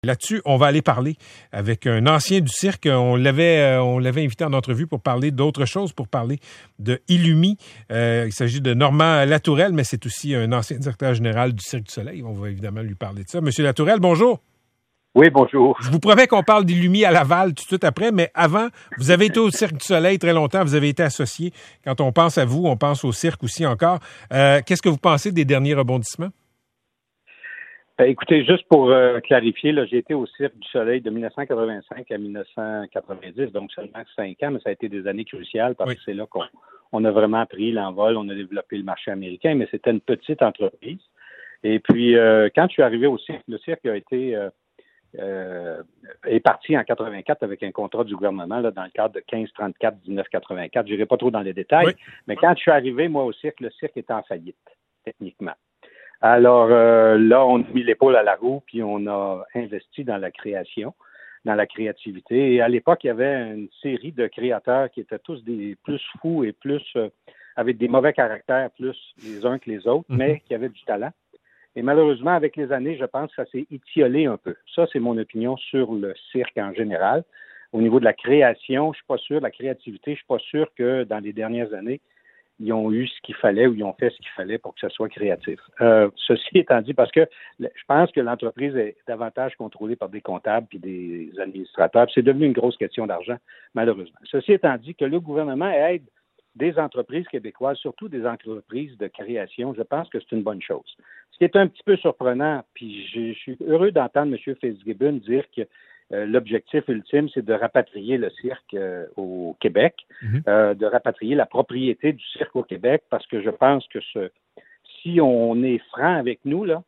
Là-dessus, on va aller parler avec un ancien du cirque. On l'avait invité en entrevue pour parler d'autre chose, pour parler de Illumi. Il s'agit de Normand Latourelle, mais c'est aussi un ancien directeur général du Cirque du Soleil. On va évidemment lui parler de ça. Monsieur Latourelle, bonjour. Oui, bonjour. Je vous promets qu'on parle d'Illumi à Laval tout de suite après, mais avant, vous avez été au Cirque du Soleil très longtemps, vous avez été associé. Quand on pense à vous, on pense au cirque aussi encore. Qu'est-ce que vous pensez des derniers rebondissements? Ben, écoutez, juste pour clarifier, là, j'ai été au Cirque du Soleil de 1985 à 1990, donc seulement 5 ans, mais ça a été des années cruciales parce que c'est là qu'on a vraiment pris l'envol, on a développé le marché américain, mais c'était une petite entreprise. Et puis, quand je suis arrivé au cirque, le cirque a été est parti en 84 avec un contrat du gouvernement là, dans le cadre de 1534-1984. Je n'irai pas trop dans les détails, mais quand je suis arrivé, moi, au cirque, le cirque était en faillite, techniquement. Alors là, on a mis l'épaule à la roue, puis on a investi dans la création, dans la créativité. Et à l'époque, il y avait une série de créateurs qui étaient tous des plus fous et plus avec des mauvais caractères, plus les uns que les autres, mais qui avaient du talent. Et malheureusement, avec les années, je pense que ça s'est étiolé un peu. Ça, c'est mon opinion sur le cirque en général. Au niveau de la création, je suis pas sûr, de la créativité, je suis pas sûr que dans les dernières années, ils ont eu ce qu'il fallait ou ils ont fait ce qu'il fallait pour que ce soit créatif. Ceci étant dit, parce que je pense que l'entreprise est davantage contrôlée par des comptables puis des administrateurs. Puis c'est devenu une grosse question d'argent, malheureusement. Ceci étant dit, que le gouvernement aide des entreprises québécoises, surtout des entreprises de création, je pense que c'est une bonne chose. Ce qui est un petit peu surprenant, puis je suis heureux d'entendre M. Fitzgibbon dire que l'objectif ultime, c'est de rapatrier le cirque au Québec, de rapatrier la propriété du cirque au Québec, parce que je pense que si on est franc avec nous, là,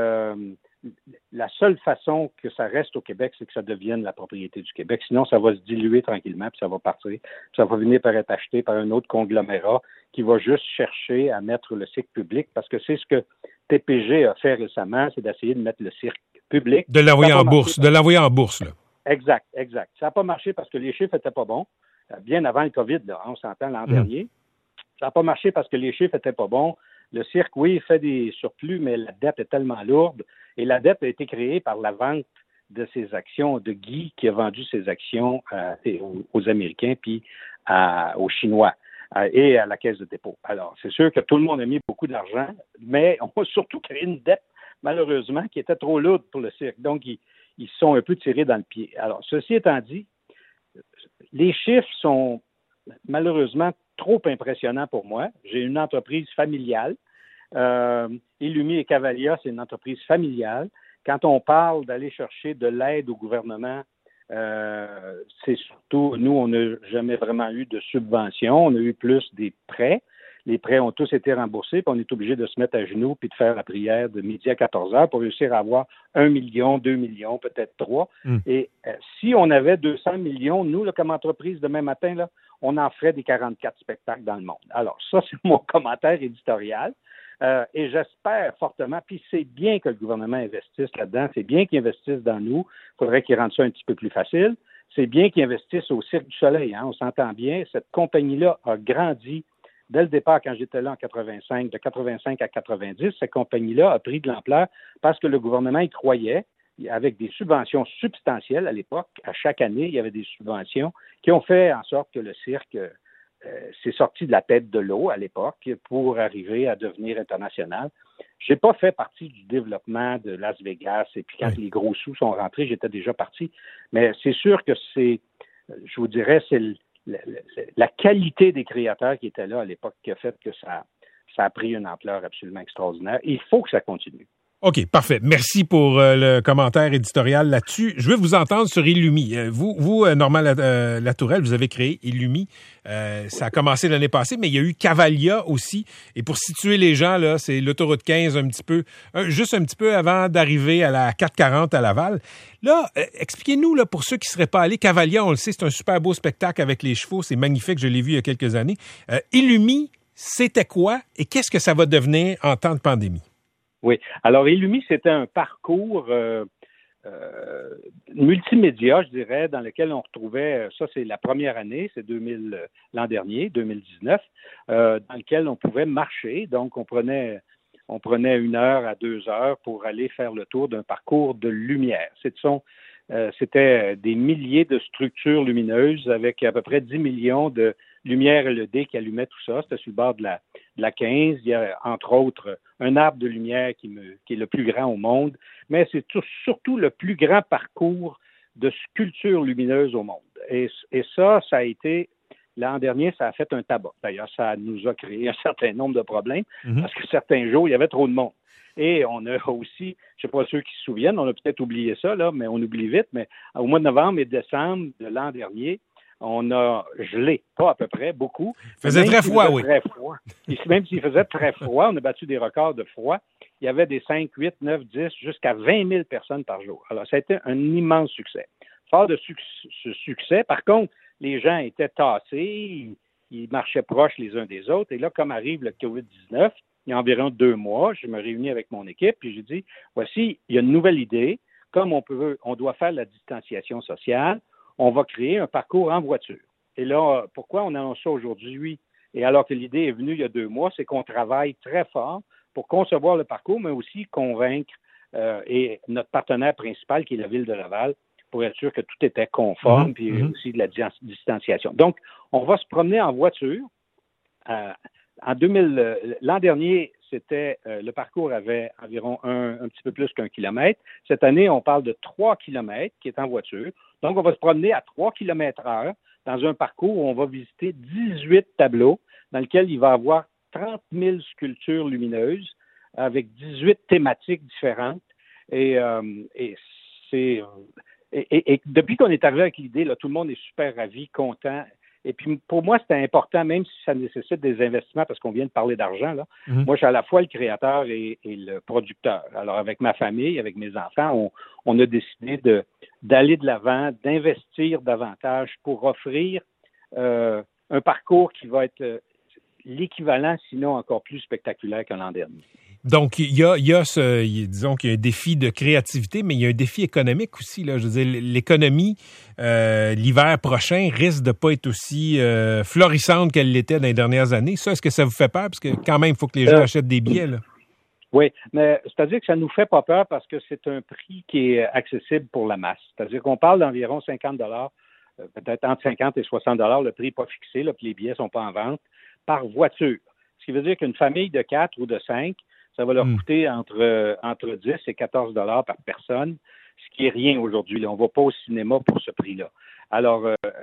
la seule façon que ça reste au Québec, c'est que ça devienne la propriété du Québec. Sinon, ça va se diluer tranquillement, puis ça va partir. Puis ça va venir par être acheté par un autre conglomérat qui va juste chercher à mettre le cirque public, parce que c'est ce que TPG a fait récemment, c'est d'essayer de mettre le cirque public. De l'envoyer en bourse, là. Exact. Ça n'a pas marché parce que les chiffres n'étaient pas bons. Bien avant le COVID, là, on s'entend l'an dernier. Ça n'a pas marché parce que les chiffres n'étaient pas bons. Le cirque, oui, fait des surplus, mais la dette est tellement lourde. Et la dette a été créée par la vente de ses actions, de Guy qui a vendu ses actions aux Américains puis aux Chinois et à la Caisse de dépôt. Alors, c'est sûr que tout le monde a mis beaucoup d'argent, mais on a surtout créé une dette, malheureusement, qui était trop lourde pour le cirque. Donc, ils se sont un peu tirés dans le pied. Alors, ceci étant dit, les chiffres sont malheureusement trop impressionnants pour moi. J'ai une entreprise familiale. Illumi et Cavalia, c'est une entreprise familiale. Quand on parle d'aller chercher de l'aide au gouvernement, c'est surtout, nous, on n'a jamais vraiment eu de subventions. On a eu plus des prêts. Les prêts ont tous été remboursés, puis on est obligé de se mettre à genoux puis de faire la prière de midi à 14 heures pour réussir à avoir 1 million, 2 millions, peut-être 3. Et si on avait 200 millions, nous, là, comme entreprise, demain matin, là, on en ferait des 44 spectacles dans le monde. Alors, ça, c'est mon commentaire éditorial. Et j'espère fortement, puis c'est bien que le gouvernement investisse là-dedans, c'est bien qu'il investisse dans nous, il faudrait qu'il rende ça un petit peu plus facile. C'est bien qu'il investisse au Cirque du Soleil, hein, on s'entend bien. Cette compagnie-là a grandi. Dès le départ, quand j'étais là en 85, de 85 à 90, cette compagnie-là a pris de l'ampleur parce que le gouvernement y croyait, avec des subventions substantielles à l'époque. À chaque année, il y avait des subventions qui ont fait en sorte que le cirque s'est sorti de la tête de l'eau à l'époque pour arriver à devenir international. Je n'ai pas fait partie du développement de Las Vegas et puis quand les gros sous sont rentrés, j'étais déjà parti. Mais c'est sûr que c'est, je vous dirais, c'est la qualité des créateurs qui étaient là à l'époque qui a fait que ça a pris une ampleur absolument extraordinaire. Il faut que ça continue. OK, parfait. Merci pour le commentaire éditorial là-dessus. Je veux vous entendre sur Illumi. Vous, Normand Latourelle, vous avez créé Illumi. Ça a commencé l'année passée, mais il y a eu Cavalia aussi. Et pour situer les gens, là, c'est l'autoroute 15 juste un petit peu avant d'arriver à la 440 à Laval. Là, expliquez-nous, là, pour ceux qui ne seraient pas allés, Cavalia, on le sait, c'est un super beau spectacle avec les chevaux. C'est magnifique, je l'ai vu il y a quelques années. Illumi, c'était quoi et qu'est-ce que ça va devenir en temps de pandémie? Oui. Alors, Illumi, c'était un parcours multimédia, je dirais, dans lequel on retrouvait, ça c'est la première année, c'est l'an dernier, 2019, dans lequel on pouvait marcher. Donc, on prenait on prenait 1 heure à 2 heures pour aller faire le tour d'un parcours de lumière. C'était des milliers de structures lumineuses avec à peu près 10 millions de lumières LED qui allumaient tout ça. C'était sur le bord de la 15. Il y a, entre autres, un arbre de lumière qui est le plus grand au monde, mais c'est surtout le plus grand parcours de sculptures lumineuses au monde. Et ça a été, l'an dernier, ça a fait un tabac. D'ailleurs, ça nous a créé un certain nombre de problèmes parce que certains jours, il y avait trop de monde. Et on a aussi, je ne sais pas ceux qui se souviennent, on a peut-être oublié ça, là, mais on oublie vite, mais au mois de novembre et décembre de l'an dernier, on a gelé, pas à peu près, beaucoup. Il faisait très froid, oui. Très froid. Même s'il faisait très froid, on a battu des records de froid. Il y avait des 5, 8, 9, 10, jusqu'à 20 000 personnes par jour. Alors, ça a été un immense succès. Fort de ce succès, par contre, les gens étaient tassés, ils marchaient proches les uns des autres. Et là, comme arrive le COVID-19, il y a environ 2 mois, je me réunis avec mon équipe, puis j'ai dit, voici, il y a une nouvelle idée. Comme on doit faire la distanciation sociale, on va créer un parcours en voiture. Et là, pourquoi on annonce ça aujourd'hui? Et alors que l'idée est venue il y a 2 mois, c'est qu'on travaille très fort pour concevoir le parcours, mais aussi convaincre et notre partenaire principal, qui est la Ville de Laval, pour être sûr que tout était conforme, puis aussi de la distanciation. Donc, on va se promener en voiture. L'an dernier, le parcours avait environ un petit peu plus qu'1 kilomètre. Cette année, on parle de 3 kilomètres qui est en voiture. Donc, on va se promener à 3 km/h dans un parcours où on va visiter 18 tableaux dans lesquels il va y avoir 30 000 sculptures lumineuses avec 18 thématiques différentes. Et depuis qu'on est arrivé avec l'idée, là, tout le monde est super ravi, content. Et puis, pour moi, c'était important, même si ça nécessite des investissements, parce qu'on vient de parler d'argent, là. Moi, je suis à la fois le créateur et le producteur. Alors, avec ma famille, avec mes enfants, on a décidé d'aller de l'avant, d'investir davantage pour offrir un parcours qui va être l'équivalent, sinon encore plus spectaculaire que l'an dernier. Donc, disons qu'il y a un défi de créativité, mais il y a un défi économique aussi, là. Je veux dire, l'économie, l'hiver prochain, risque de pas être aussi florissante qu'elle l'était dans les dernières années. Ça, est-ce que ça vous fait peur? Parce que quand même, il faut que les gens achètent des billets, là. Oui, mais c'est-à-dire que ça nous fait pas peur parce que c'est un prix qui est accessible pour la masse. C'est-à-dire qu'on parle d'environ 50 $, peut-être entre 50 et 60 $, le prix n'est pas fixé, là, puis les billets sont pas en vente, par voiture. Ce qui veut dire qu'une famille de 4 ou de 5, ça va leur coûter entre 10 et 14 $ par personne, ce qui est rien aujourd'hui. Là. On ne va pas au cinéma pour ce prix-là. Alors,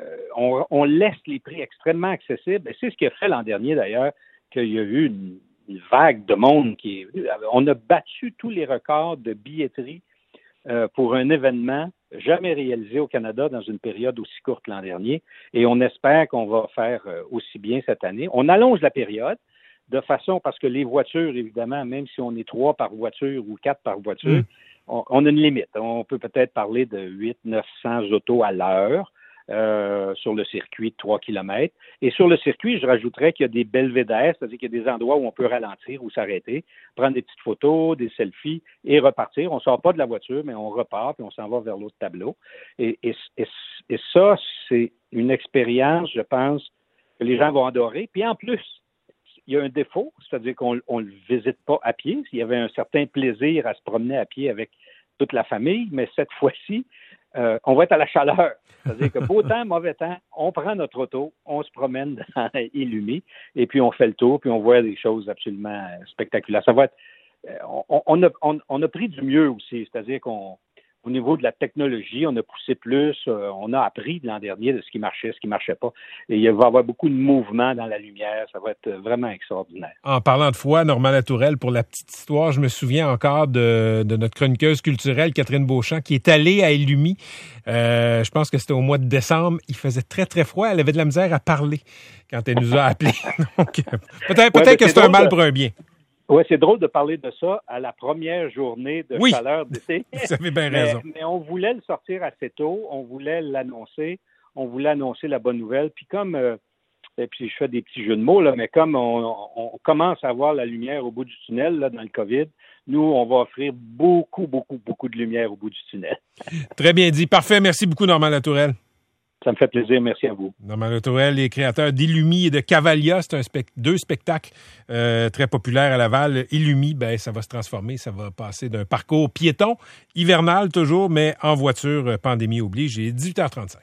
on laisse les prix extrêmement accessibles. Et c'est ce qui a fait l'an dernier, d'ailleurs, qu'il y a eu une vague de monde qui est venue. On a battu tous les records de billetterie pour un événement jamais réalisé au Canada dans une période aussi courte l'an dernier. Et on espère qu'on va faire aussi bien cette année. On allonge la période. De façon, parce que les voitures, évidemment, même si on est 3 par voiture ou 4 par voiture, on a une limite. On peut peut-être parler de 800-900 autos à l'heure sur le circuit de 3 km. Et sur le circuit, je rajouterais qu'il y a des belvédères, c'est-à-dire qu'il y a des endroits où on peut ralentir ou s'arrêter, prendre des petites photos, des selfies et repartir. On ne sort pas de la voiture, mais on repart et on s'en va vers l'autre tableau. Et ça, c'est une expérience, je pense, que les gens vont adorer. Puis en plus, il y a un défaut, c'est-à-dire qu'on ne le visite pas à pied. Il y avait un certain plaisir à se promener à pied avec toute la famille, mais cette fois-ci, on va être à la chaleur. C'est-à-dire que beau temps, mauvais temps, on prend notre auto, on se promène dans Illumi, et puis on fait le tour, puis on voit des choses absolument spectaculaires. Ça va être... On a pris du mieux aussi, c'est-à-dire qu'au niveau de la technologie, on a poussé plus, on a appris de l'an dernier de ce qui marchait, ce qui ne marchait pas. Et il va y avoir beaucoup de mouvements dans la lumière. Ça va être vraiment extraordinaire. En parlant de foi, Normand Latourelle, pour la petite histoire, je me souviens encore de notre chroniqueuse culturelle, Catherine Beauchamp, qui est allée à Illumi. Je pense que c'était au mois de décembre. Il faisait très, très froid. Elle avait de la misère à parler quand elle nous a appelés. Donc, peut-être que c'est un mal pour un bien. Oui, c'est drôle de parler de ça à la première journée de chaleur d'été. Vous avez bien raison. Mais on voulait le sortir assez tôt, on voulait l'annoncer, on voulait annoncer la bonne nouvelle. Puis comme, et puis je fais des petits jeux de mots, là, mais comme on commence à voir la lumière au bout du tunnel là, dans le COVID, nous, on va offrir beaucoup de lumière au bout du tunnel. Très bien dit. Parfait. Merci beaucoup, Normand Latourelle. Ça me fait plaisir. Merci à vous. Normand Latourelle, les créateurs d'Illumi et de Cavalia, c'est deux spectacles très populaires à Laval. Illumi, ben ça va se transformer, ça va passer d'un parcours piéton, hivernal toujours, mais en voiture, pandémie oblige, et 18h35.